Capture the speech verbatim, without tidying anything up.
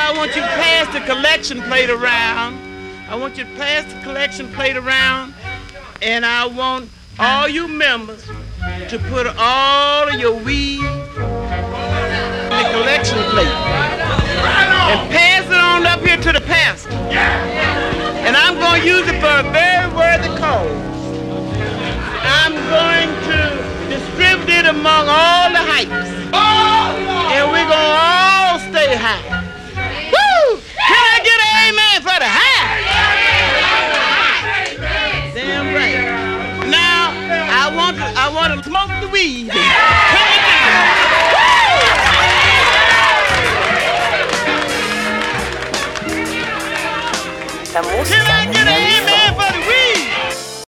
I want you to pass the collection plate around. I want you to pass the collection plate around, and I want all you members to put all of your weed in the collection plate and pass it on up here to the pastor. And I'm going to use it for a very worthy cause. I'm going to distribute it among all the hypes. And we're going to all stay high. Woo! Can I get an amen for the high? Damn right. Now, I want to, I want to smoke the weed. La música